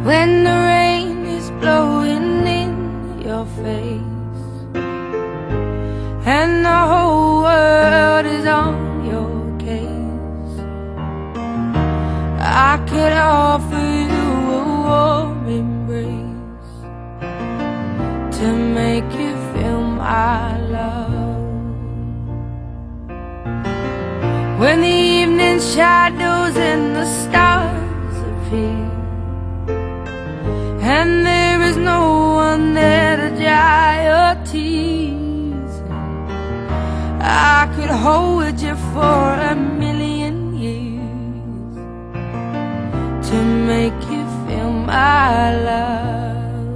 when the rain is blowing in your face and the whole world is on your case. I could offer you a warm embrace to make you feel my love. When the evening shadows and the stars appear and there is no one there to dry your tears, I could hold you for a million years to make you feel my love.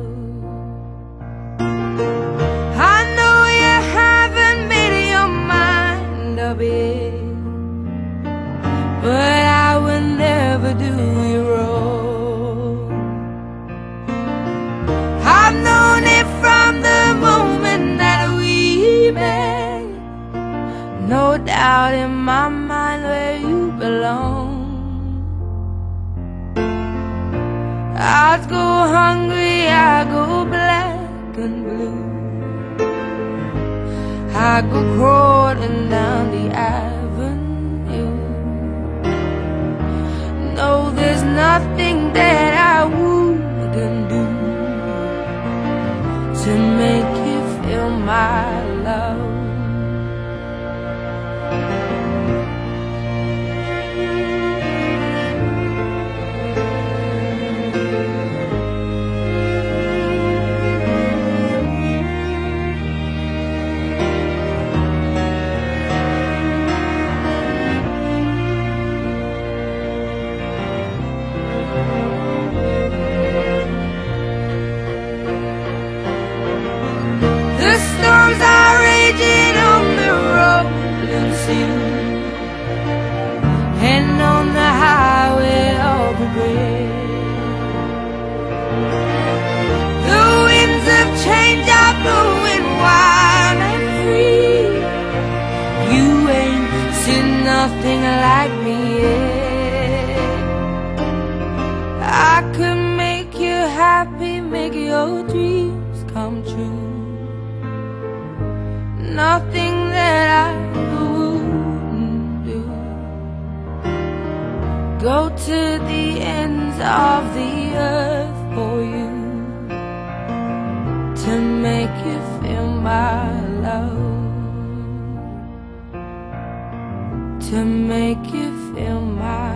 I know you haven't made your mind up yet, but I will never do you wrong. I've known it from the moment that we met, no doubt in my mind where you belong. I'd go hungry, I go black and blue, I go crawling down the avenue. No, there's nothing that I wouldn't do to make you feel my love. The storms are raging on the rolling sea and on the highway of regret. The winds of change are blowing wild and free. You ain't seen nothing like me yet. I could make you happy, make your dreams come true. Nothing that I wouldn't do. Go to the ends of the earth for you to make you feel my love, to make you feel my